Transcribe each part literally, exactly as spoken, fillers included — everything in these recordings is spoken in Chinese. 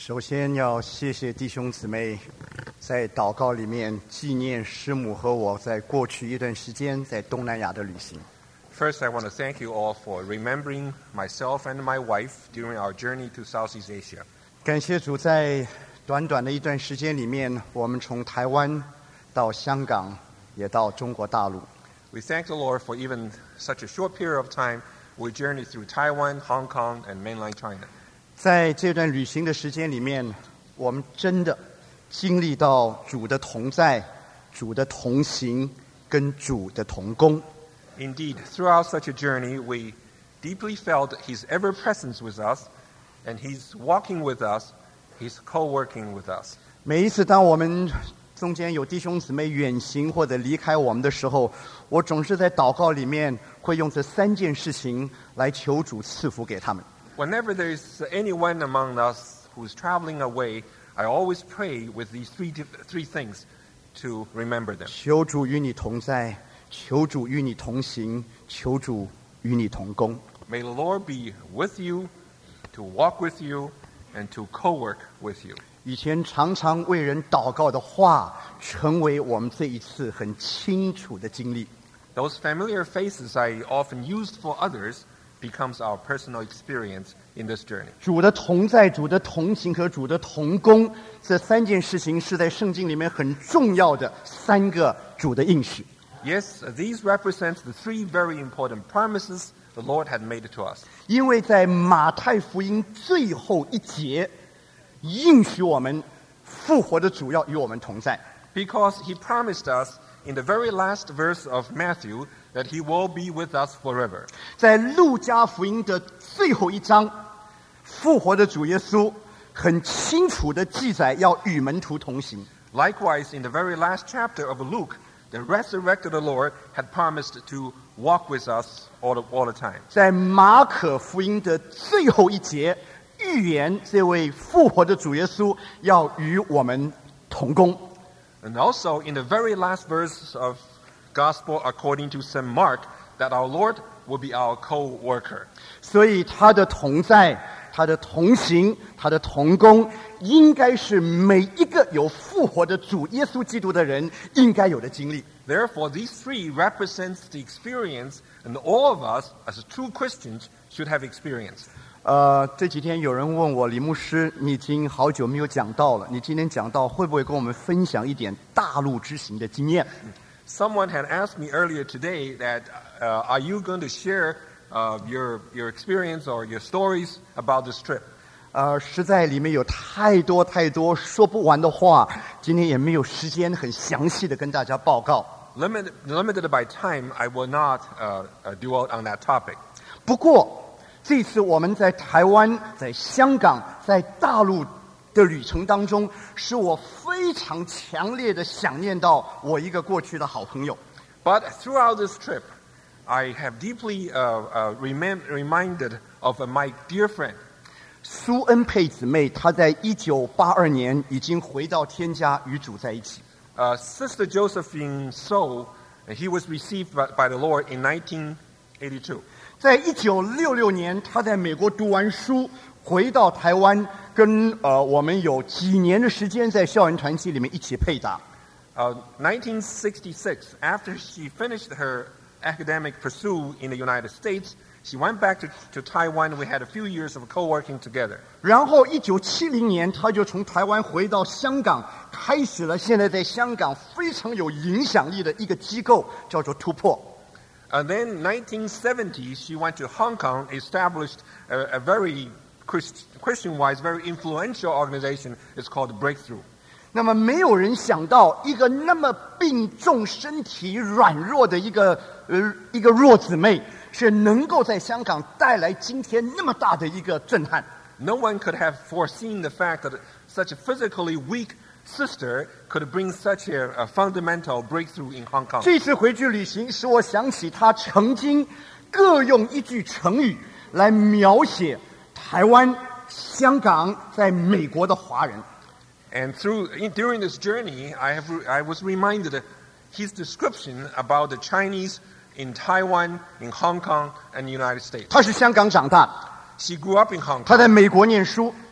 首先要谢谢弟兄姊妹在祷告里面纪念师母和我在过去一段时间在东南亚的旅行。 First, I want to thank you all for remembering myself and my wife during our journey to Southeast Asia. 感谢主，在短短的一段时间里面，我们从台湾到香港，也到中国大陆。 We thank the Lord for even such a short period of time we journeyed through Taiwan, Hong Kong, and mainland China. 在这段旅行的时间里面，我们真的经历到主的同在、主的同行跟主的同工。 Indeed, throughout such a journey, we deeply felt His ever-presence with us, and He's walking with us, He's co-working with us. 每一次当我们中间有弟兄姊妹远行或者离开我们的时候，我总是在祷告里面会用这三件事情来求主赐福给他们。 Whenever there's anyone among us who's traveling away, I always pray with these three three things to remember them. 求主与你同在，求主与你同行，求主与你同工。 May the Lord be with you, to walk with you, and to co-work with you. 以前常常为人祷告的话，成为我们这一次很清楚的经历。 Those familiar faces I often used for others becomes our personal experience in this journey. 主的同在、主的同行和主的同工，这三件事情是在圣经里面很重要的三个主的应许。 Yes, these represent the three very important promises the Lord had made to us. 因为在马太福音最后一节，应许我们复活的主要与我们同在。 Because He promised us in the very last verse of Matthew that He will be with us forever. 在路加福音的最后一章，复活的主耶稣很清楚的记载要与门徒同行。 Likewise, in the very last chapter of Luke, the resurrected Lord had promised to walk with us all the, all the time. 在马可福音的最后一节，预言这位复活的主耶稣要与我们同工。 And also in the very last verse of Gospel according to Saint Mark, that our Lord will be our co-worker. 所以他的同在、他的同行、他的同工，应该是每一个有复活的主耶稣基督的人应该有的经历。 Therefore, these three represents the experience and all of us as true Christians should have experienced. 呃，这几天有人问我，李牧师，你已经好久没有讲道了，你今天讲道会不会跟我们分享一点大陆之行的经验？ Someone had asked me earlier today that, uh, are you going to share uh, your your experience or your stories about this trip? 呃，实在里面有太多太多说不完的话，今天也没有时间很详细的跟大家报告。 Limited, limited by time, I will not uh, uh, dwell on that topic. 不过这次我们在台湾、在香港、在大陆的旅程当中，使我非常强烈的想念到我一个过去的好朋友。 But throughout this trip, I have deeply uh, uh, remem- reminded of uh, my dear friend. 苏恩佩姊妹，她在一九八二年已经回到天家，与主在一起。 Uh, Sister Josephine So, he was received by, by the Lord in nineteen eighty-two. 在一九六六年，她在美国读完书，回到台湾，跟呃我们有几年的时间在校园团契里面一起配搭。 Uh, nineteen sixty-six, after she finished her academic pursuit in the United States, she went back to, to Taiwan. We had a few years of co-working together. 然后一九七零年，她就从台湾回到香港，开始了现在在香港非常有影响力的一个机构，叫做突破。 And then nineteen seventy, she went to Hong Kong, established a, a very Christ, Christian-wise, very influential organization. It's called Breakthrough. 那么没有人想到，一个那么病重、身体软弱的一个呃一个弱姊妹，是能够在香港带来今天那么大的一个震撼。 No one could have foreseen the fact that such a physically weak sister could bring such a, a fundamental breakthrough in Hong Kong. 这次回去旅行，使我想起她曾经各用一句成语来描写台湾、香港在美国的华人。 And through in, during this journey, I have I was reminded of his description about the Chinese in Taiwan, in Hong Kong, and the United States. 她是香港长大， She grew up in Hong 她 Kong. 在美国念书，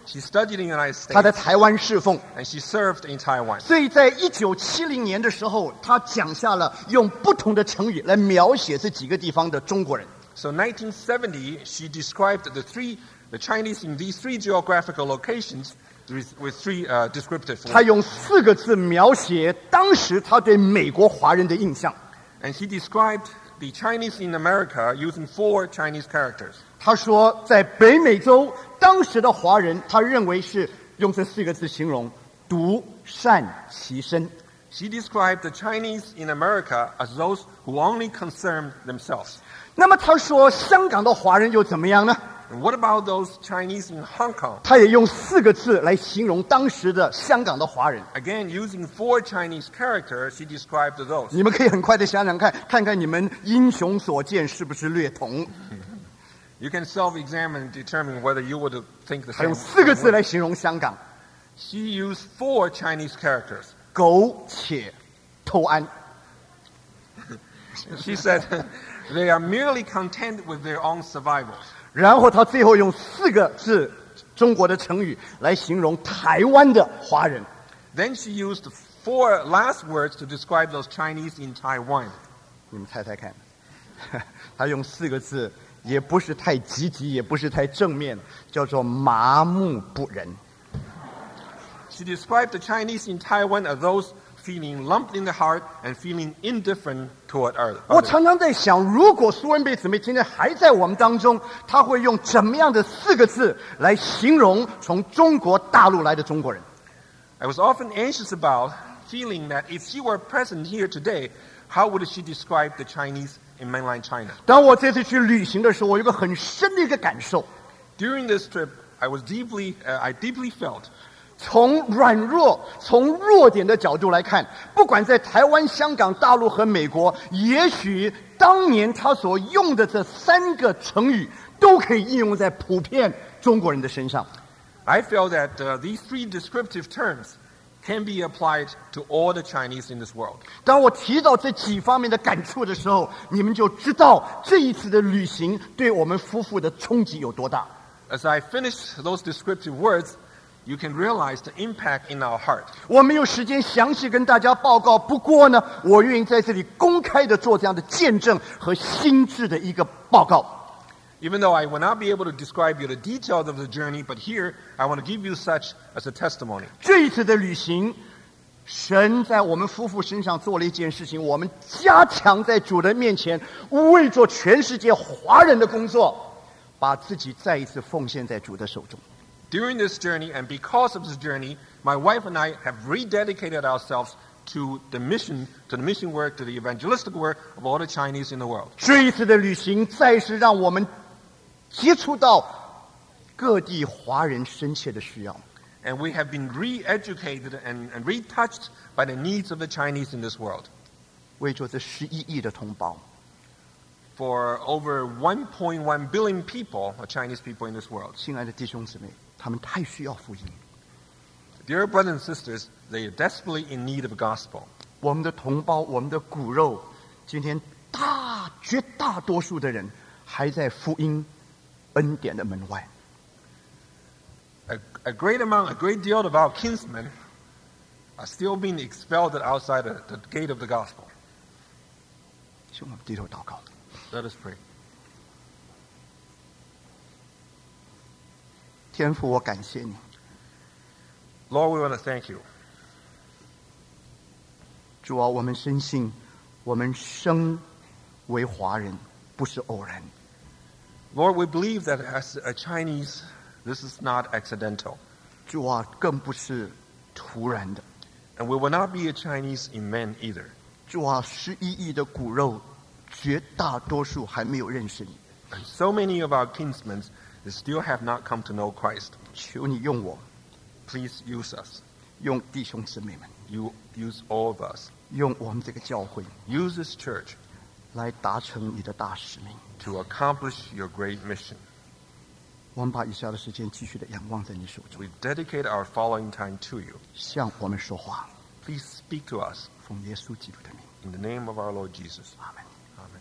She studied in the United 他 States 在台湾侍奉。 and she served in Taiwan. 所以在一九七零年的时候，他讲下了用不同的成语来描写这几个地方的中国人。 So nineteen seventy, she described the three, the Chinese in these three geographical locations with, with three uh, descriptive 他 words. 用四个字描写当时他对美国华人的印象。 And he described the Chinese in America using four Chinese characters. 他说，在北美洲当时的华人，他认为是用这四个字形容：独善其身。 She described the Chinese in America as those who only concern themselves. 那么他说，香港的华人又怎么样呢？ And what about those Chinese in Hong Kong? 他也用四个字来形容当时的香港的华人。 Again, using four Chinese characters, she described those. 你们可以很快的想想看，看看你们英雄所见是不是略同？ You can self-examine and determine whether you would think the 他用 same. 四个字来形容香港： She used four Chinese characters. 苟且偷安。 She said they are merely content with their own survival. 然后他最后用四个字中国的成语来形容台湾的华人。 Then she used four last words to describe those Chinese in Taiwan. 你们猜猜看，他用四个字，也不是太积极，也不是太正面，叫做麻木不仁。 She described the Chinese in Taiwan as those feeling lumped in the heart and feeling indifferent toward others. 我常常在想，如果苏恩贝姊妹今天还在我们当中，她会用怎么样的四个字来形容从中国大陆来的中国人？ I was often anxious about feeling that if she were present here today, how would she describe the Chinese in mainland China? 当我这次去旅行的时候，我有一个很深的一个感受， During this trip, I was deeply, uh, I deeply felt 从软弱、从弱点的角度来看，不管在台湾、香港、大陆和美国，也许当年他所用的这三个成语，都可以应用在普遍中国人的身上。 I felt that uh, these three descriptive terms can be applied to all the Chinese in this world. 当我提到这几方面的感触的时候，你们就知道这一次的旅行对我们夫妇的冲击有多大。 As I finish those descriptive words, you can realize the impact in our heart. 我没有时间详细跟大家报告，不过呢，我愿意在这里公开的做这样的见证和心智的一个报告。 Even though I will not be able to describe you the details of the journey, but here I want to give you such as a testimony. 这一次的旅行，神在我们夫妇身上做了一件事情，我们加强在主的面前为做全世界华人的工作，把自己再一次奉献在主的手中。 During this journey, and because of this journey, my wife and I have rededicated ourselves to the mission, to the mission work, to the evangelistic work of all the Chinese in the world. 这一次的旅行，再是让我们接触到各地华人深切的需要。 And we have been re-educated and, and retouched by the needs of the Chinese in this world. 为做这十一亿的同胞， For over one point one billion people, or Chinese people in this world. 亲爱的弟兄姊妹，他们太需要福音。 Dear brothers and sisters, they are desperately in need of the gospel. 我们的同胞，我们的骨肉，今天大绝大多数的人还在福音恩典的门外。 A, a great amount, a great deal of our kinsmen are still being expelled outside the, the gate of the gospel. 请我们低头祷告。 Let us pray. 天父，我感谢你， Lord, we want to thank you. 主啊，我们深信，我们生为华人不是偶然。 Lord, we believe that as a Chinese, this is not accidental. 主啊，更不是突然的。 And we will not be a Chinese in men either. 主啊，十一亿的骨肉，绝大多数还没有认识你。 And so many of our kinsmen they still have not come to know Christ. 求你用我， Please use us. 用弟兄姊妹们， You use all of us. 用我们这个教会 Use this church 来达成你的大使命。 to accomplish your great mission. 我们把以下的时间继续的仰望在你手中， We dedicate our following time to you. 向我们说话， Please speak to us 奉耶稣基督的名， in the name of our Lord Jesus. 阿门。 Amen.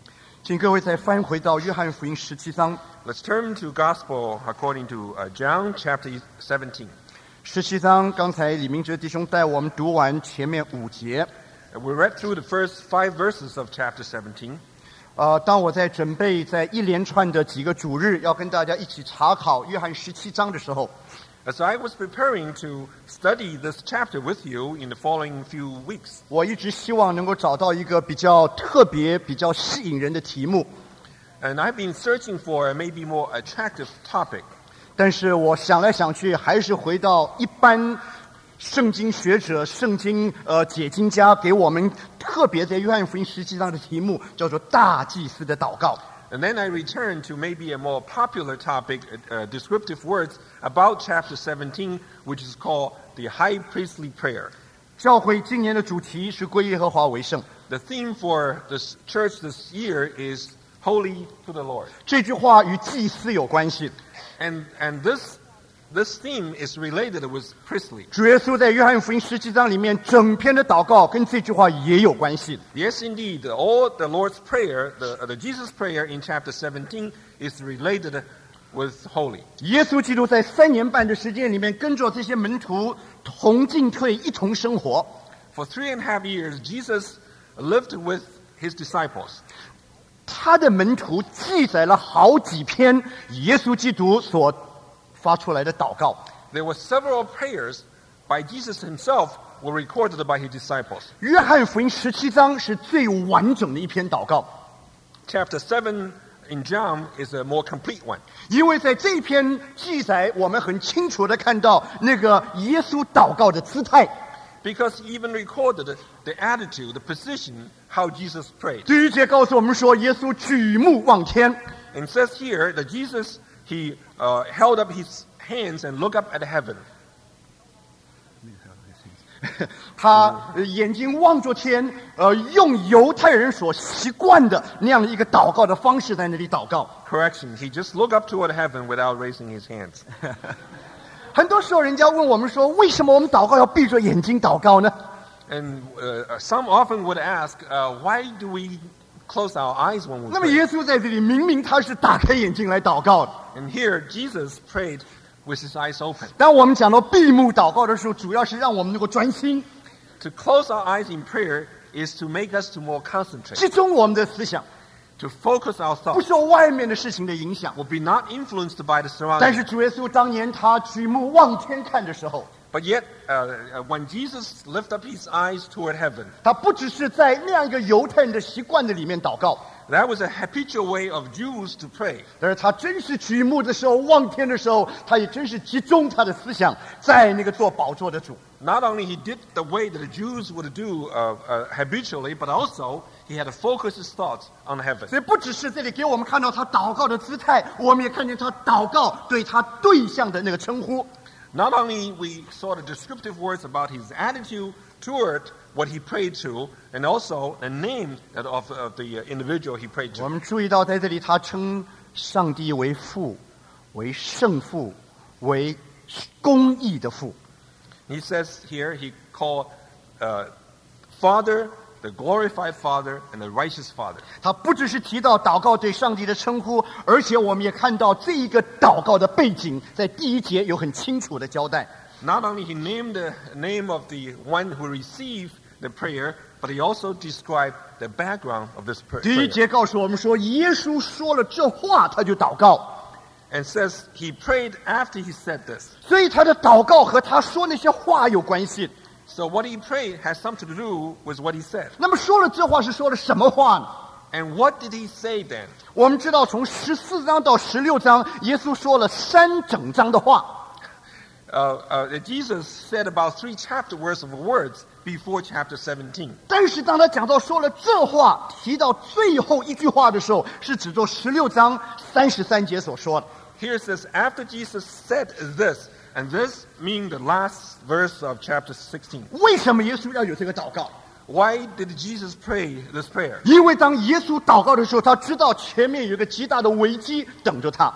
请各位再翻回到约翰福音十七章。 Let's turn to Gospel according to uh, John chapter seventeen. 十七章，刚才李明哲弟兄带我们读完前面五节。 We read through the first five verses of chapter seventeen. 呃，当我在准备在一连串的几个主日要跟大家一起查考约翰十七章的时候， As I was preparing to study this chapter with you in the following few weeks, 我一直希望能够找到一个比较特别、比较吸引人的题目。 and I've been searching for a maybe more attractive topic. 但是我想来想去，还是回到一般圣经学者、圣经呃解经家给我们特别在约翰福音十七章的题目，叫做大祭司的祷告。 And then I return to maybe a more popular topic, uh, descriptive words about chapter seventeen, which is called the high priestly prayer. 教会今年的主题是归耶和华为圣。 The theme for this church this year is Holy to the Lord. 这句话与祭司有关系。 And, and this, this theme is related with priestly. 主耶稣在约翰福音十七章里面整篇的祷告跟这句话也有关系。 Yes, indeed, all the Lord's prayer, the, the Jesus prayer in chapter seventeen is related with holy. 耶稣基督在三年半的时间里面，跟着这些门徒同进退，一同生活。 For three and a half years, Jesus lived with his disciples. 他的门徒记载了好几篇耶稣基督所发出来的祷告。 There were several prayers by Jesus himself were recorded by his disciples. 约翰福音十七章是最完整的一篇祷告， Chapter seven in John is a more complete one. 因为在这篇记载，我们很清楚的看到那个耶稣祷告的姿态。 Because he even recorded the attitude, the position, how Jesus prayed. 第一节告诉我们说，耶稣举目望天， And it says here that Jesus, he uh, held up his hands and looked up at heaven. 他呃眼睛望着天，呃，用犹太人所习惯的那样的一个祷告的方式在那里祷告。 Correction, he just looked up toward heaven without raising his hands. 很多时候，人家问我们说，为什么我们祷告要闭着眼睛祷告呢？ And uh, some often would ask, uh, why do we close our eyes when we 那么 pray? 耶稣在这里明明他是打开眼睛来祷告的。 And here, Jesus prayed with his eyes open. 当我们讲到闭目祷告的时候，主要是让我们能够专心， To close our eyes in prayer is to make us to more concentrate, 集中我们的思想， to focus our 不 thoughts. 受外面的事情的影响。 Will be not influenced by the 但 surroundings. 是主耶稣当年他举目望天看的时候， But yet, uh, uh, when Jesus lifted up his eyes toward heaven, 他不只是在那样一个犹太人的习惯的里面祷告， that was a habitual way of Jews to pray. 但是他真是举目的时候望天的时候，他也真是集中他的思想在那个做宝座的主。 Not only he did the way that the Jews would do uh, uh, habitually, but also he had to focus his thoughts on heaven. 所以不只是这里给我们看到他祷告的姿态，我们也看见他祷告对他对象的那个称呼。 Not only we saw the descriptive words about his attitude toward what he prayed to, and also the name that of, of the individual he prayed 我 to. 们注意到在这里他称上帝为父，为圣父，为公义的父。 He says here he called uh, Father, the glorified Father, and the righteous Father. 他不只是提到祷告对上帝的称呼，而且我们也看到这一个祷告的背景，在第一节有很清楚的交代。 Not only he named the name of the one who received the prayer, but he also described the background of this pr- 第一 prayer. 节告诉我们说，耶稣说了这话，他就祷告。 And says he prayed after he said this. 所以他的祷告和他说那些话有关系。 So what he prayed has something to do with what he said. 那么说了这话是说了什么话呢？ And what did he say then? 我们知道，从十四章到十六章，耶稣说了三整章的话。 Uh, uh, Jesus said about three chapter worth of words before chapter seventeen. 但是当他讲到说了这话，提到最后一句话的时候，是指着十六章三十三节所说的。 Here it says, after Jesus said this, and this meaning the last verse of chapter sixteen. 为什么耶稣要有这个祷告？ Why did Jesus pray this prayer? 因为当耶稣祷告的时候，他知道前面有一个极大的危机等着他。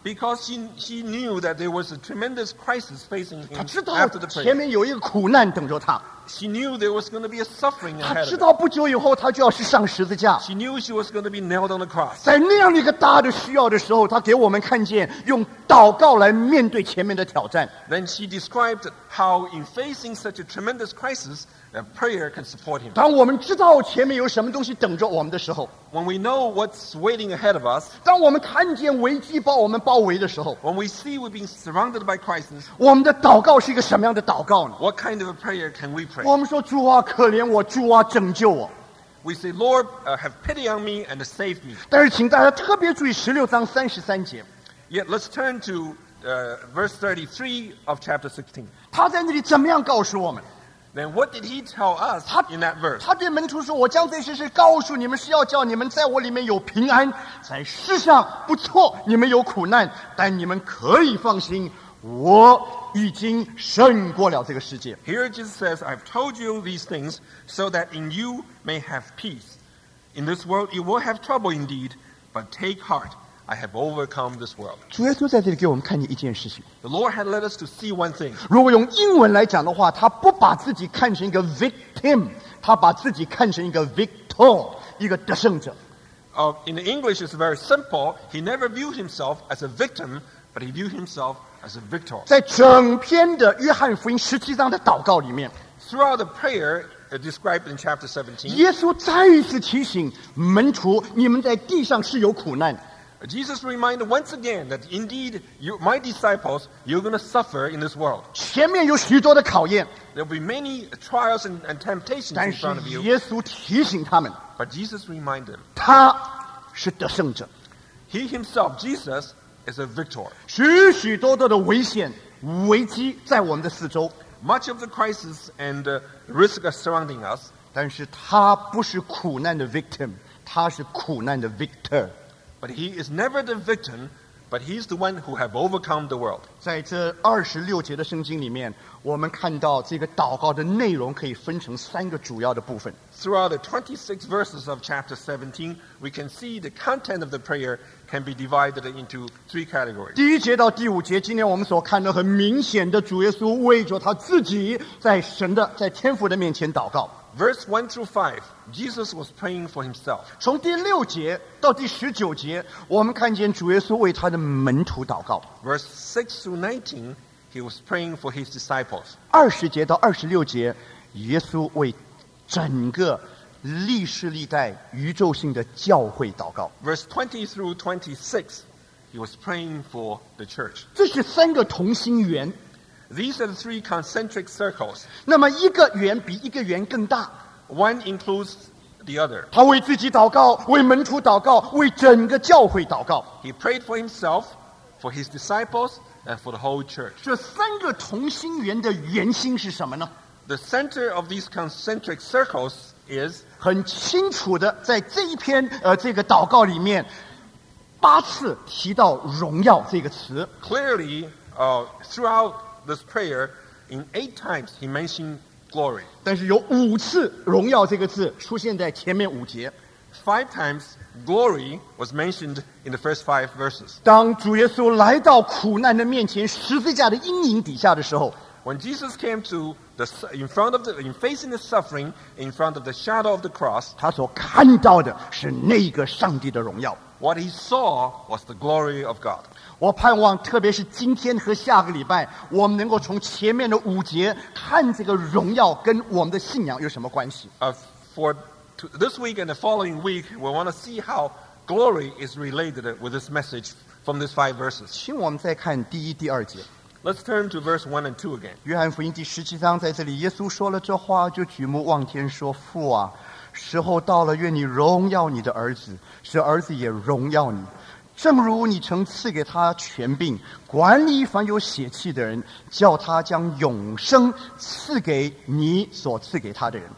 Because she, she knew that there was a tremendous crisis facing 他 him 知道 after the 前 prayer. 面有一个苦难等着他， She knew there was going to be a suffering 他 ahead 知 of 道 her. 不久以后他就要去上十字架。 She knew she was going to be nailed on the cross. 在那样的一个大的需要的时候，他给我们看见用祷告来面对前面的挑战。 Then she described how in facing such a tremendous crisis, that prayer can support him. 当我们知道前面有什么东西等着我们的时候， When we know what's waiting ahead of us, 当我们看见危机把我们包围的时候， when we see we're being surrounded by crisis, 我们的祷告是一个什么样的祷告呢？ what kind of a prayer can we pray? 我们说主啊，可怜我，主啊，拯救我。 We say, Lord, uh, have pity on me and save me. 但是请大家特别注意十六章三十三节， Yet let's turn to uh, verse thirty-three of chapter sixteen. 他在那里怎么样告诉我们？ Then what did he tell us 他 in that verse? 他对门徒说：“我将这些事告诉你们，是要叫你们在我里面有平安，在世上不错，你们有苦难，但你们可以放心，我已经胜过了这个世界。” Here Jesus says, I've told you these things so that in you may have peace. In this world you will have trouble indeed, but take heart. I have overcome this world. 主耶稣在这里给我们看见一件事情。 The Lord had led us to see one thing. 如果用英文来讲的话，他不把自己看成一个 victim， 他把自己看成一个 victor， 一个得胜者。 Uh, in English, it's very simple. He never viewed himself as a victim, but he viewed himself as a victor. 在整篇的约翰福音十七章的祷告里面， Throughout the prayer uh, described in chapter seventeen, 耶稣再一次提醒门徒：你们在地上是有苦难。 Jesus reminded once again that indeed, you, my disciples, you're going to suffer in this world. 前面有许多的考验， There'll be many trials and, and temptations 但 in 是 front of you. 耶稣提醒他们， But Jesus reminded them, 他是得胜者。 he himself, Jesus, is a victor. 许许多多的危险、危机在我们的四周， Much of the crisis and uh, risk are surrounding us, 但是他不是苦难的 victim， 他是苦难的 victor。 but he is never the victim, but he's the one who have overcome the world. 在这二十六节的圣经里面，我们看到这个祷告的内容可以分成三个主要的部分。 Throughout the twenty-six verses of chapter seventeen, we can see the content of the prayer can be divided into three categories. 第一节到第五节，今天我们所看到很明显的，主耶稣为着他自己在神的、在天父的面前祷告。 Verse one through five, Jesus was praying for himself. 从第六节到第十九节，我们看见主耶稣为他的门徒祷告。 Verse six through nineteen, he was praying for his disciples. 二十节到二十六节，耶稣为整个历世历代宇宙性的教会祷告。 Verse twenty through twenty-six, he was praying for the church. 这是三个同心圆。 These are the three concentric circles. 那么一个圆比一个圆更大。 One includes the other. 他为自己祷告，为门徒祷告，为整个教会祷告。 He prayed for himself, for his disciples, and for the whole church. 这三个同心圆的圆心是什么呢？ The center of these concentric circles is 很清楚的，在这一篇呃这个祷告里面，八次提到“荣耀”这个词。 clearly uh, throughout this prayer, in eight times he mentioned glory. 但是有五次“荣耀”这个字出现在前面五节。 Five times glory was mentioned in the first five verses. 当主耶稣来到苦难的面前，十字架的阴影底下的时候， When Jesus came to the in front of the in facing the suffering, in front of the shadow of the cross, 他所看到的是那个上帝的荣耀。 what he saw was the glory of God. 我盼望，特别是今天和下个礼拜，我们能够从前面的五节看这个荣耀跟我们的信仰有什么关系。 Uh, for to, this week and the following week, we want to see how glory is related with this message from these five verses. 请我们再看第一、第二节。 Let's turn to verse one and two again. 约翰福音第十七章，在这里，耶稣说了这话，就举目望天说：“父啊，时候到了，愿你荣耀你的儿子，使儿子也荣耀你。正如你曾赐给他权柄，管理凡有血气的人，叫他将永生赐给你所赐给他的人。”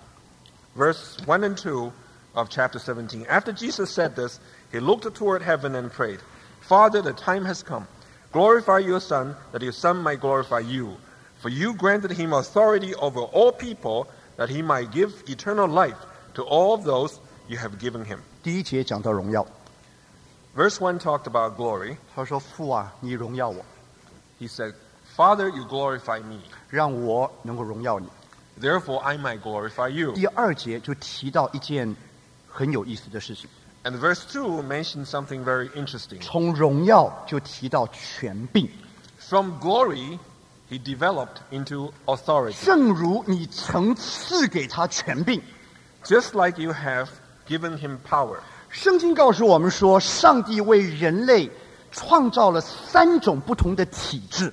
Verse one and two of chapter seventeen. After Jesus said this, he looked toward heaven and prayed, Father, the time has come. Glorify your Son, that your Son might glorify you. For you granted him authority over all people, that he might give eternal life to all of those you have given him. 第一节讲到荣耀， Verse one talked about glory. 他说：“父啊，你荣耀我， He said, Father, you glorify me. 让我能够荣耀你。” Therefore, I might glorify you. 第二节就提到一件很有意思的事情， And verse two mentions something very interesting. 从荣耀就提到权柄， From glory, he developed into authority. 正如你曾赐给他权柄。 Just like you have given him power. 圣经告诉我们说，上帝为人类创造了三种不同的体制。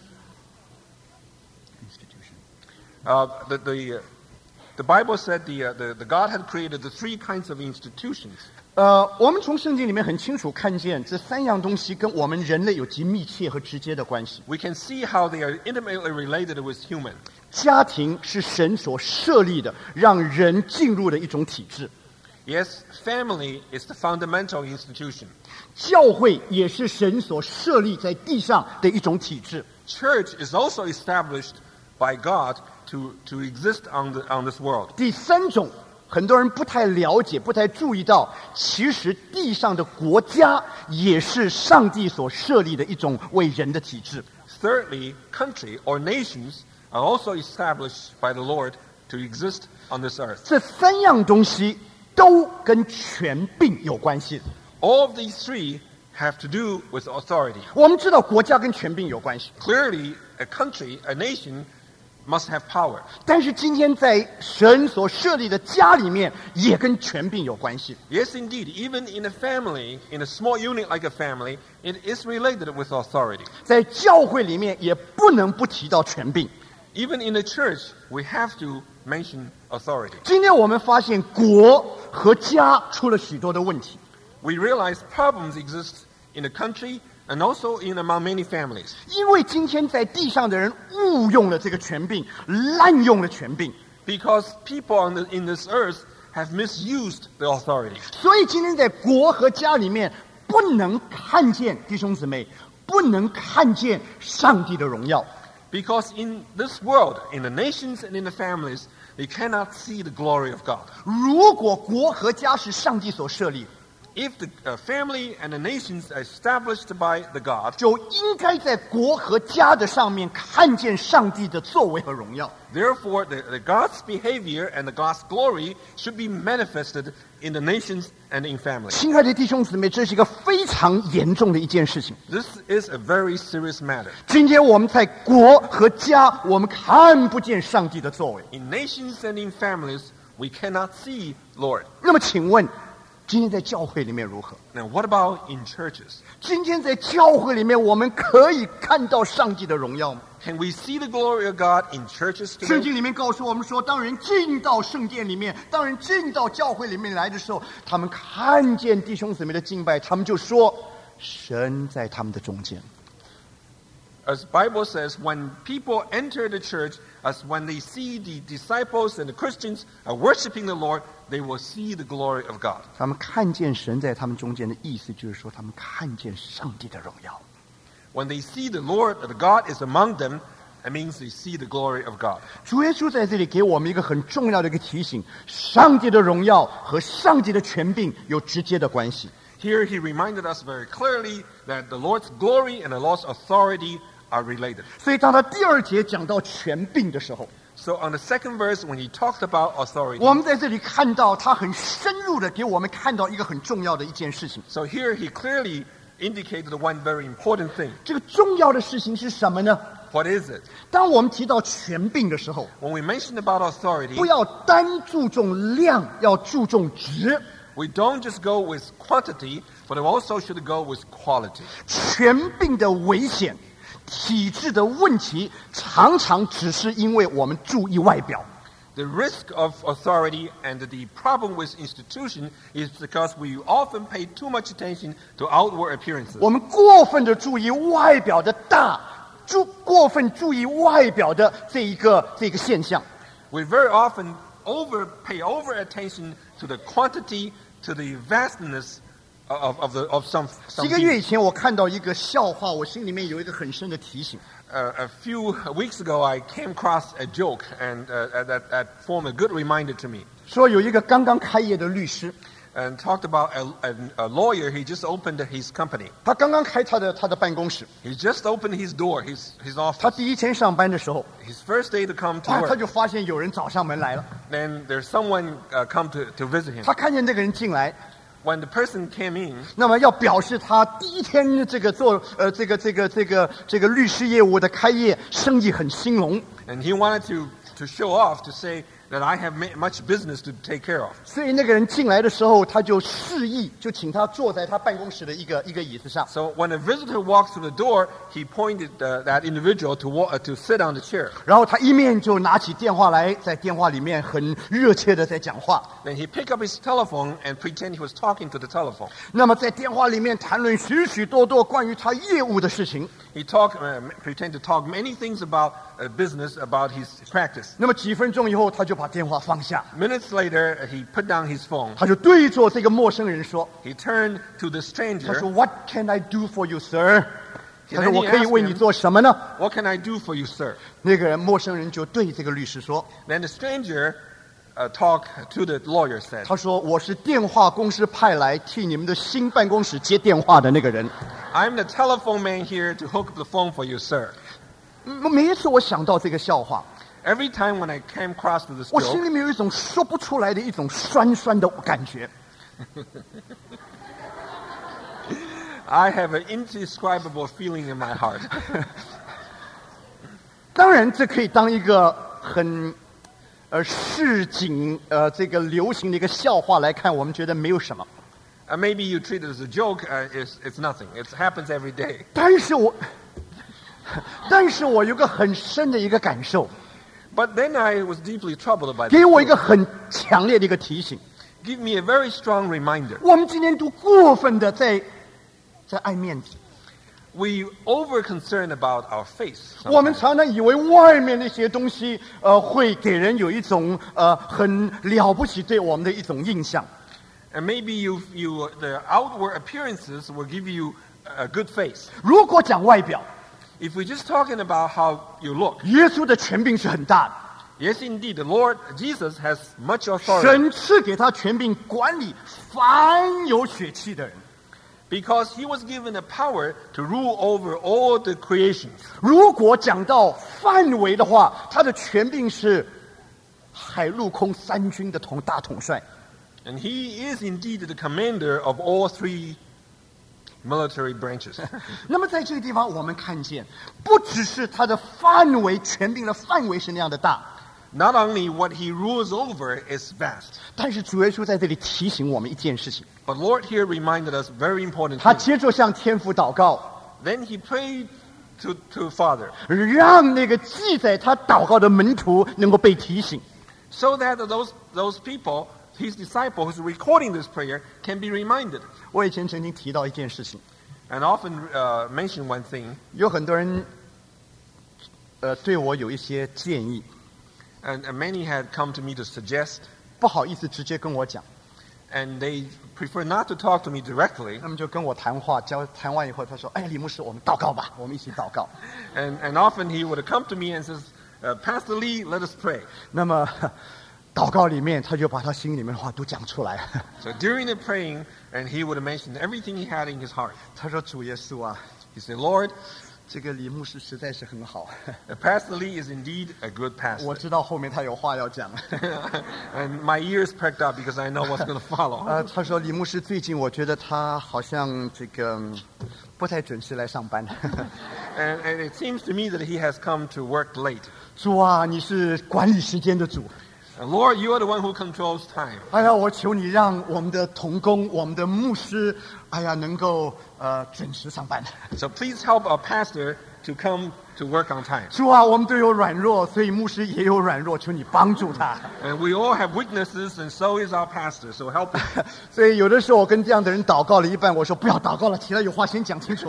Uh, the, the, uh, the Bible said the, uh, the, the God had created the three kinds of institutions. 呃，我们从圣经里面很清楚看见这三样东西跟我们人类有极密切和直接的关系。 We can see how they are intimately related with human. 家庭是神所设立的，让人进入的一种体制； Yes, family is the fundamental institution. 教会也是神所设立在地上的一种体制。 Church is also established by God to, to exist on, the, on this world. 第三种，很多人不太了解、不太注意到，其实地上的国家也是上帝所设立的一种为人的体制。 Thirdly, country or nations are also established by the Lord to exist on this earth. 这三样东西都跟权柄有关系的。 All of these three have to do with authority. 我们知道国家跟权柄有关系， Clearly, a country, a nation, must have power. 但是今天在神所设立的家里面，也跟权柄有关系。 Yes, indeed, even in a family, in a small unit like a family, it is related with authority. 在教会里面，也不能不提到权柄。 Even in the church, we have to mention authority. 今天我们发现国和家出了许多的问题， We realize problems exist in the country and also in among many families. 因为今天在地上的人误用了这个权柄，滥用了权柄， Because people on the, in this earth have misused the authority. 所以今天在国和家里面不能看见弟兄姊妹，不能看见上帝的荣耀。 Because in this world, in the nations and in the families, they cannot see the glory of God. 如果国和家是上帝所设立， If the uh, family and the nations are established by the God, 就应该在国和家的上面看见上帝的作为和荣耀。 therefore the, the God's behavior and the God's glory should be manifested in the nations and in families. 亲爱的弟兄姊妹，这是一个非常严重的一件事情。 This is a very serious matter. 今天我们在国和家，我们看不见上帝的作为。 In nations and in families, we cannot see Lord. 那么，请问，今天在教会里面如何？ Now, what about in churches? 今天在教会里面，我们可以看到上帝的荣耀吗？ Can we see the glory of God in churches 圣 today? 经里面告诉我们说，当人进到圣殿里面，当人进到教会里面来的时候，他们看见弟兄姊妹的敬拜，他们就说：“神在他们的中间。” As Bible says, when people enter the church, as when they see the disciples and the Christians are worshiping the Lord, they will see the glory of God. 他们看见神在他们中间的意思，就是说他们看见上帝的荣耀。 When they see the Lord, that God is among them, it means they see the glory of God. 主耶稣在这里给我们一个很重要的一个提醒：上帝的荣耀和上帝的权柄有直接的关系。 Here he reminded us very clearly that the Lord's glory and the Lord's authority are related. 所以当他第二节讲到权柄的时候， So on the second verse, when he talked about authority, 我们在这里看到他很深入的给我们看到一个很重要的一件事情。 so here he clearly indicated one very important thing. 这个重要的事情是什么呢？ What is it? 当我们提到权柄的时候， When we mention about authority, 不要单注重量，要注重值。 we don't just go with quantity, but we also should go with quality. 权柄的危险、体制的问题，常常只是因为我们注意外表。 The risk of authority and the problem with institution is because we often pay too much attention to outward appearances. 我们过分的注意外表的大，注过分注意外表的这一个这个现象。 We very often over pay over attention to the quantity, to the vastness of, of, the, of some, 几 some 个月 things. 以前，我看到一个笑话，我心里面有一个很深的提醒。 Uh, a few weeks ago, I came across a joke, and uh, that, that formed a good reminder to me. 说有一个刚刚开业的律师， and talked about a, a, a lawyer. He just opened his company. 他刚刚开他的他的办公室， He just opened his door, his, his 他 office. 第一天上班的时候， His first day to come to 啊，他 work. 就发现有人找上门来了。 Then there's someone uh, come to, to visit him. 他看见这个人进来， When the person came in, 那么要表示他第一天这个做呃这个这个这个这个律师业务的开业，生意很兴隆， and he wanted to, to show off, to say that I have ma- much business to take care of. 所以那个人进来的时候，他就示意，就请他坐在他办公室的一个一个椅子上。 So when a visitor walks through the door, he pointed uh, that individual to, wa- uh, to sit on the chair. 然后他一面就拿起电话来，在电话里面很热切的在讲话。 Then he picked up his telephone and pretend he was talking to the telephone. 那么在电话里面谈论许许多多关于他业务的事情。 He talked, uh, pretend to talk many things about uh, business, about his practice. 那么几分钟以后，他就把电话放下， Minutes later, uh, he put down his phone. 他就对着这个陌生人说 He turned to the：“ 他说 stranger. What can I do for you, sir？” 他说：“ Then 我 he 可以 asked 为你 him, 做什么呢 What can I do for you, sir?？” 那个人陌生人就对这个律师说 Then the stranger uh, talked to the lawyer, said,：“ 他说我是电话公司派来替你们的新办公室接电话的那个人。” I'm the telephone man here to hook up the phone for you, sir. 嗯每一次我想到这个笑话， Every time when I came across to this 我心 joke, 里面有一种说不出来的一种酸酸的感觉。 I have an indescribable feeling in my heart. 当然，这可以当一个很呃市井呃这个流行的一个笑话来看，我们觉得没有什么。 Uh, maybe you treat it as a joke. Uh, it's, it's nothing. It happens every day. 但是我，但是我有个很深的一个感受， But then I was deeply troubled by 给 this 我一个 joke. 很强烈的一个提醒： Give me a very strong reminder. 我们今天都过分的在在爱面子， We over concern about our face. 我们 sometimes. 常常以为外面那些东西呃会给人有一种呃很了不起对我们的一种印象。 And maybe you, you, the outward appearances will give you a good face. 如果讲外表， If we're just talking about how you look, 耶稣的权柄是很大的。 yes, indeed, the Lord Jesus has much authority 神赐给他权柄管理凡有血气的人。 because he was given the power to rule over all the creations. 如果讲到范围的话，他的权柄是海陆空三军的统大统帅。 And he is indeed the commander of all three military branches. 那么在这个地方，我们看见，不只是他的范围权柄的范围是那样的大， Not only what he rules over is vast, 但是主耶稣在这里提醒我们一件事情， but Lord here reminded us very important 他 thing. 接着向天父祷告， Then he prayed to, to Father 让那个记载他祷告的门徒能够被提醒。 so that those, those people, his disciples recording this prayer, can be reminded. 我以前曾经提到一件事情， And often uh, mention one thing, 有很多人，呃，对我有一些建议， and, and many had come to me to suggest, 不好意思直接跟我讲， and they prefer not to talk to me directly. 他们就跟我谈话，交谈完以后，他说：“哎，李牧师，我们祷告吧，我们一起祷告。 And, and often he would come to me and says, uh, Pastor Lee, let us pray. ” 那么，祷告里面他就把他心里面的话都讲出来。 So during the praying, and he would mention everything he had in his heart. 他说：“主耶稣啊， He said, Lord, 这个李牧师实在是很好， uh, Pastor Lee is indeed a good 我 pastor. 知道后面他有话要讲。 And my ears perked up because I know what's going to follow. 呃，他说李牧师最近我觉得他好像这个嗯不太准时来上班。 And, and it seems to me that he has come to work late. 主啊，你是管理时间的主。 And Lord, you are the one who controls time. 哎呀，我求你让我们的同工、我们的牧师，哎呀，能够呃准时上班。 So please help our pastor to come to work on time. 主啊，我们都有软弱，所以牧师也有软弱，求你帮助他。 And we all have weaknesses, and so is our pastor. So help him. 所以有的时候我跟这样的人祷告了一半，我说不要祷告了，起来有话先讲清楚。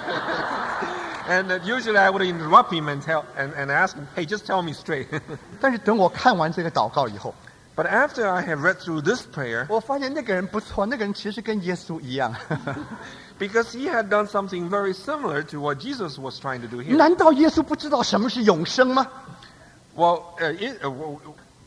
And uh, usually I would interrupt him and tell and, and ask him, hey, just tell me straight. 但是等我看完这个祷告以后， But after I have read through this prayer, 我发现那个人不错，那个人其实跟耶稣一样。 because he had done something very similar to what Jesus was trying to do here. 难道耶稣不知道什么是永生吗？ Well, uh, it, uh,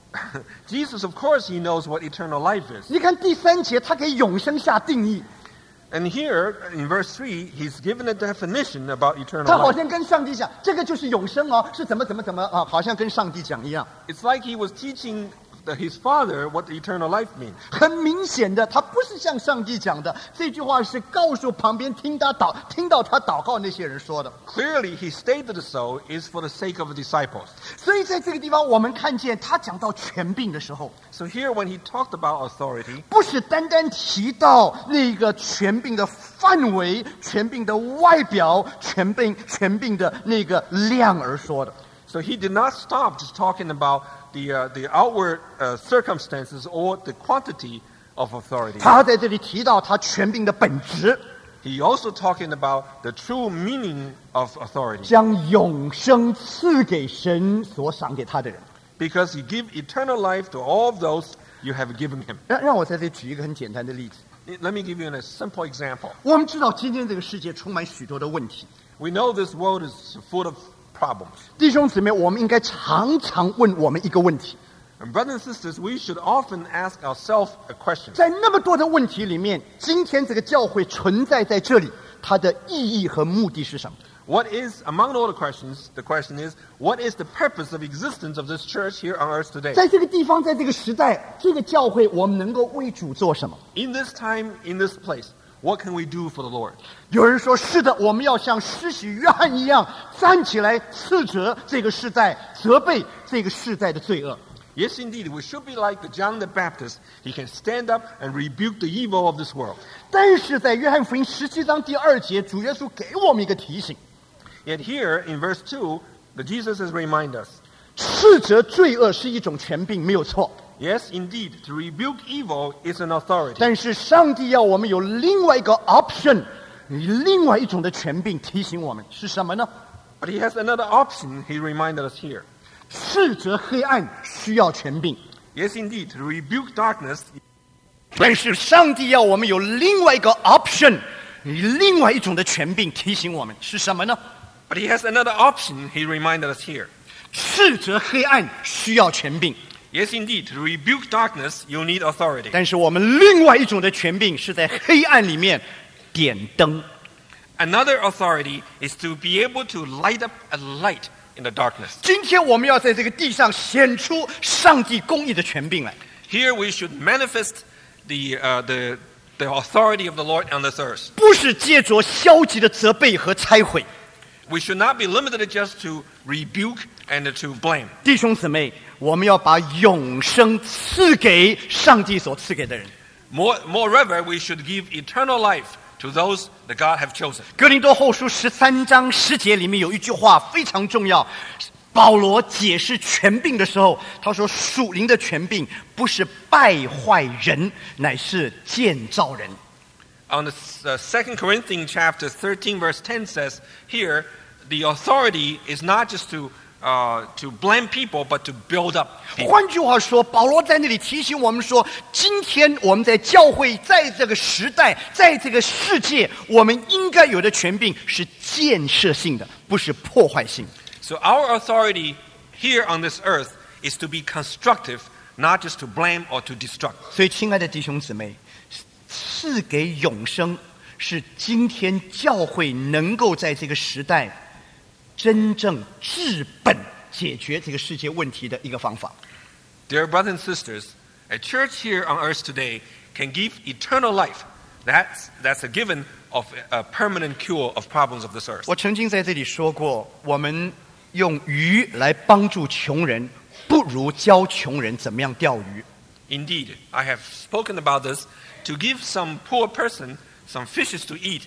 Jesus, of course, he knows what eternal life is. 你看第三节，他给永生下定义， And here, in verse three, he's given a definition about eternal 他好 life. 像跟上帝讲，这个就是永生哦，是怎么怎么怎么啊，好像跟上帝讲一样。 It's like he was teaching the, his father what eternal life means. 很明显的，他不是向上帝讲的，这句话是告诉旁边听他祷、听到他祷告那些人说的。 Clearly, he stated so is for the sake of the disciples. 所以在这个地方，我们看见他讲到权柄的时候， So here, when he talked about authority, 不是单单提到那个权柄的范围、权柄的外表、权柄、权柄的那个量而说的。 so he did not stop just talking about the uh, the outward uh, circumstances or the quantity of authority. 他在这里提到他权柄的本质， He also talking about the true meaning of authority, 将永生赐给神所赏给他的人。 because he give eternal life to all of those you have given him. 让让我在这里举一个很简单的例子。 Let me give you a simple example. 我们知道今天这个世界充满许多的问题， We know this world is full of problems. 弟兄姊妹，我们应该常常问我们一个问题： And brothers and sisters, we should often ask ourselves a question. 在那么多的问题里面，今天这个教会存在在这里，它的意义和目的是什么？ What is, among all the questions, the question is, what is the purpose of existence of this church here on earth today? 在这个地方，在这个时代，这个教会，我们能够为主做什么？ In this time, in this place, what can we do for the Lord? 有人说：“是的，我们要像施洗约翰一样，站起来斥责这个世代，责备这个世代的罪恶。” Yes, indeed, we should be like the John the Baptist. He can stand up and rebuke the evil of this world. 但是在约翰福音十七章第二节，主耶稣给我们一个提醒： Yet here, in verse two, the Jesus has reminded us, 斥责罪恶是一种权柄，没有错。 yes, indeed, to rebuke evil is an authority. 但是上帝要我们有另外一个 option， 另外一种的权柄，提醒我们是什么呢？ But he has another option, he reminded us here. 斥责黑暗需要权柄， Yes, indeed, to rebuke darkness, 但是上帝要我们有另外一个 option， 另外一种的权柄，提醒我们是什么呢？ but he has another option, he reminded us here. 斥责黑暗需要权柄， Yes, indeed, to rebuke darkness, you need authority. 但是我们另外一种的权柄是在黑暗里面点灯。 Another authority is to be able to light up a light in the darkness. 今天我们要在这个地上显出上帝公义的权柄来。 Here we should manifest the, uh, the, the authority of the Lord on this earth. 不是借着消极的责备和拆毁。 We should not be limited just to rebuke and to blame. 弟兄姊妹，我们要把永生赐给上帝所赐给的人。 More, moreover, we should give eternal life to those that God have chosen. 哥林多后书十三章十节里面有一句话非常重要，保罗解释权柄的时候，他说：“属灵的权柄不是败坏人，乃是建造人。” On the uh, Second Corinthians chapter thirteen, verse ten says, here, the authority is not just to uh, to blame people, but to build up people. 换句话说，保罗在那里提醒我们说，今天我们在教会，在这个时代，在这个世界，我们应该有的权柄是建设性的，不是破坏性。 So our authority here on this earth is to be constructive, not just to blame or to destruct. 所以，亲爱的弟兄姊妹，赐给永生是今天教会能够在这个时代真正治本解决这个世界问题的一个方法。 Dear brothers and sisters, a church here on earth today can give eternal life. That's, that's a given of a permanent cure of problems of this earth. 我曾经在这里说过，我们用鱼来帮助穷人，不如教穷人怎么样钓鱼。 Indeed, I have spoken about this. To give some poor person some fishes to eat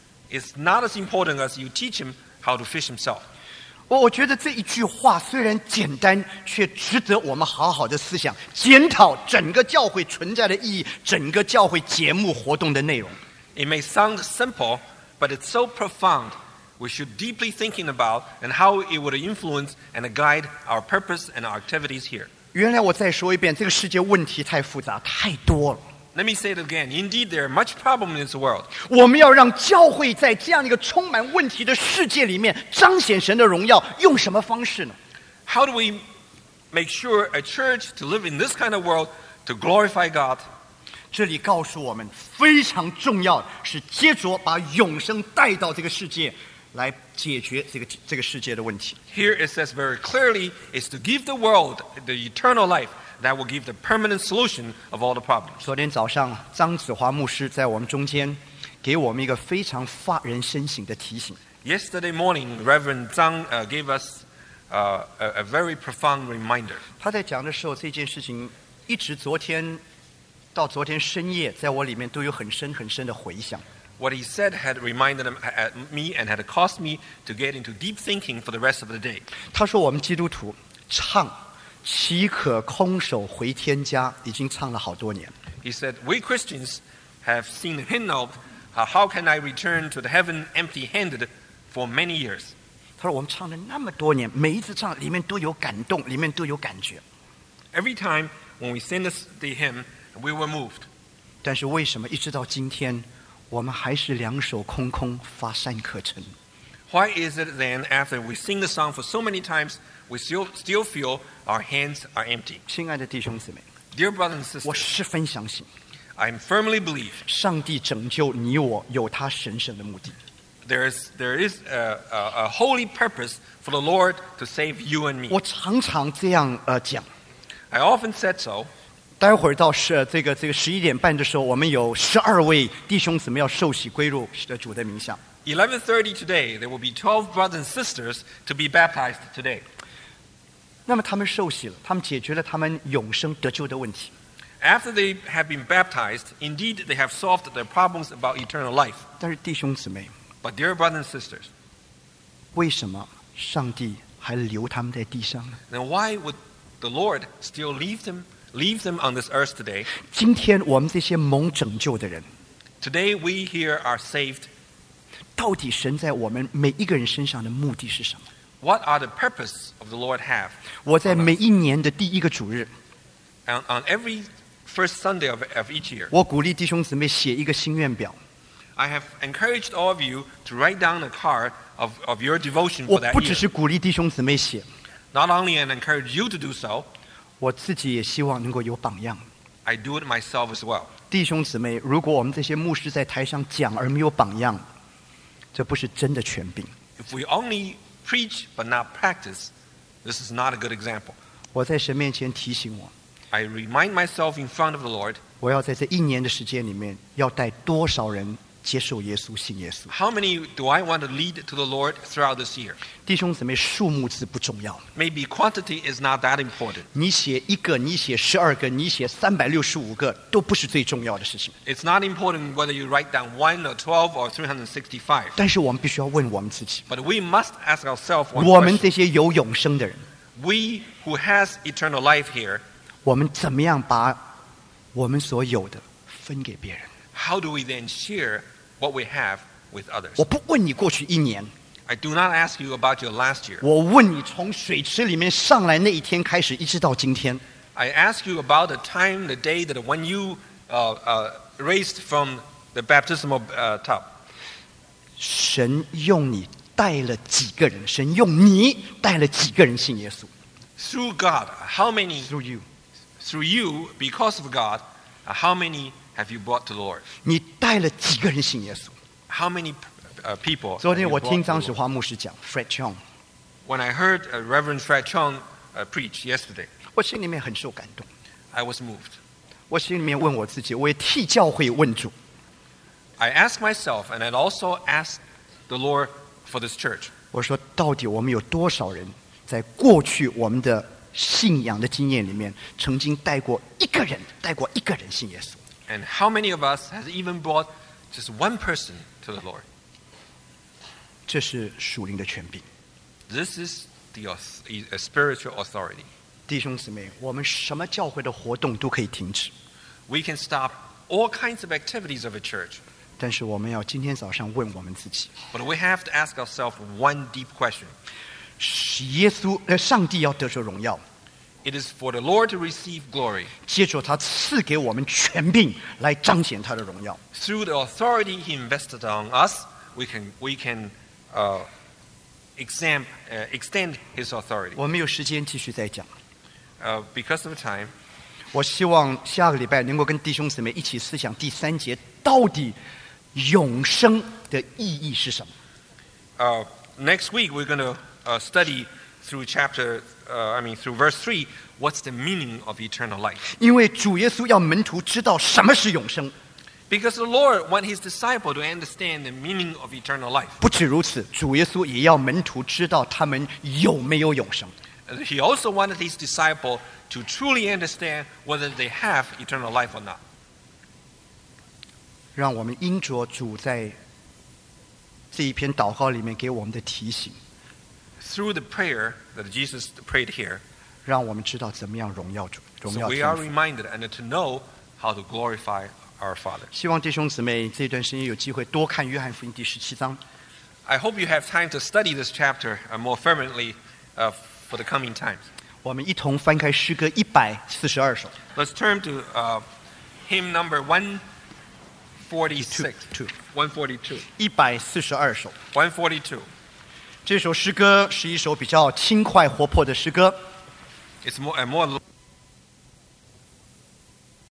is not as important as you teach him how to fish himself. 我我觉得这一句话虽然简单，却值得我们好好的思想，检讨整个教会存在的意义，整个教会节目活动的内容。 It may sound simple, but it's so profound. We should deeply thinking about and how it would influence and guide our purpose and our activities here. 原来我再说一遍，这个世界问题太复杂，太多了。 Let me say it again. Indeed, there are much problem in this world. 我们要让教会在这样一个充满问题的世界里面彰显神的荣耀，用什么方式呢？ How do we make sure a church to live in this kind of world to glorify God. 这里告诉我们，非常重要是接着把永生带到这个世界，来解决这个这个世界的问题。 Here it says very clearly, is to give the world the eternal life that will give the permanent solution of all the problems. 昨天早上，张子华牧师在我们中间，给我们一个非常发人深省的提醒。 Yesterday morning, Reverend Zhang uh, gave us uh, a, a very profound reminder. 他在讲的时候，这件事情一直昨天到昨天深夜，在我里面都有很深很深的回响。 What he said had reminded him, uh, me and had caused me to get into deep thinking for the rest of the day. 他说我们基督徒唱岂可空手回天家，已经唱了好多年。 He said, we Christians have seen the hymn of uh, How Can I Return to the Heaven Empty-Handed for many years. 他说我们唱了那么多年，每一次唱里面都有感动，里面都有感觉。 Every time when we sing this, the hymn, we were moved. 但是为什么一直到今天，我们还是两手空空，乏善可陈？ Why is it then, after we sing the song for so many times, we still, still feel our hands are empty? 亲爱的弟兄姊妹， Dear brothers and 我 sisters, 十分相信， I firmly believe 上帝拯救你我有他神圣的目的。 there is, there is a, a, a holy purpose for the Lord to save you and me. 我常常这样呃讲。 I often said so. 待会儿到十这个这个十一点半的时候，我们有十二位弟兄姊妹要受洗归入主的名下。 eleven thirty today, there will be twelve brothers and sisters to be baptized today. 那么他们受洗了，他们解决了他们永生得救的问题。 After they have been baptized, indeed they have solved their problems about eternal life. 但是弟兄姊妹， But dear brothers and sisters, 为什么上帝还留他们在地上呢？ then why would the Lord still leave them, leave them on this earth today? 今天我们这些蒙拯救的人， Today we here are saved. 到底神在我们每一个人身上的目的是什么？ What are the purpose of the Lord have? 我在每一年的第一个主日， On, on every first Sunday of, of each year, 我鼓励弟兄姊妹写一个心愿表。 I have encouraged all of you to write down a card of, of your devotion 我 for that 不只 year. 是鼓励弟兄姊妹写， Not only and encourage you to do so, 我自己也希望能够有榜样。 I do it myself as well. 弟兄姊妹，如果我们这些牧师在台上讲而没有榜样，这不是真的权柄。 If we only preach but not practice, this is not a good example. 我在神面前提醒我， I remind myself in front of the Lord, 我要在这一年的时间里面，要带多少人接受耶稣、信耶稣。 how many do I want to lead to the Lord throughout this year? 弟兄姊妹，数目字不重要， Maybe quantity is not that important. 你写一个，你写十二个，你写三百六十五个，都不是最重要的事情。 It's not important whether you write down one or twelve or three hundred sixty-five. 但是我们必须要问我们自己： But we must ask ourselves one 我们 question. 这些有永生的人， We who has eternal life here, 我们怎么样把我们所有的分给别人？ how do we then share what we have with others? 我不问你过去一年， I do not ask you about your last year. 我问你从水池里面上来那一天开始，一直到今天， I ask you about the time, the day that when you uh, uh, raised from the baptismal uh, tub. 神用你带了几个人？神用你带了几个人信耶稣 Through God, how many? ？Through you， Through you, because of God, uh, how many have you brought to the Lord? 你带了几个人信耶稣？ How many uh, people? 昨 have 天 you 我 brought 听 to 张 the 子 Lord? 华牧师讲 ，Fred Chong， When I heard uh, Reverend Fred Chong uh, preach yesterday, 我心里面很受感动。 I was moved. 我心里面问我自己，我也替教会问主： I asked myself, and I also asked the Lord for this church. 我说，到底我们有多少人在过去我们的信仰的经验里面，曾经带过一个人，带过一个人信耶稣？ And how many of us has even brought just one person to the Lord? 这是属灵的权柄。 This is the auth- a spiritual authority. 弟兄姊妹，我们什么教会的活动都可以停止， We can stop all kinds of activities of a church, 但是我们要今天早上问我们自己： but we have to ask ourselves one deep question. 是耶稣呃，上帝要得着荣耀， It is for the Lord to receive glory 接着他赐给我们权柄来彰显他的荣耀。 through the authority He invested on us. We can we can uh, exam, uh, extend His authority. 我们有时间继续再讲， uh, because of time, 我希望下个礼拜能够跟弟兄姊妹一起思想第三节，到底永生的意义是什么？ uh, next week we're going to uh, study through chapter, uh, I mean through verse three, what's the meaning of eternal life. 因为主耶稣要门徒知道什么是永生。 Because the Lord wants his disciple to understand the meaning of eternal life. 不止如此，主耶稣也要门徒知道他们有没有永生。 He also wanted his disciple to truly understand whether they have eternal life or not. 让我们因着主在这一篇祷告里面给我们的提醒， Through the prayer that Jesus prayed here, 让我们知道怎么样荣耀主、荣 so 耀 we 天 are 父。 reminded and to know how to glorify our Father. 希望弟兄姊妹这段时间有机会多看约翰福音第十七章。 I hope you have time to study this chapter uh, more fervently uh, for the coming times. 我们一同翻开诗歌一百四十二首。 Let's turn to uh, hymn number one forty-six. Two. one forty-two. 一百四十二首。 one forty-two. 这首诗歌是一首比较轻快活泼的诗歌。 It's more, a more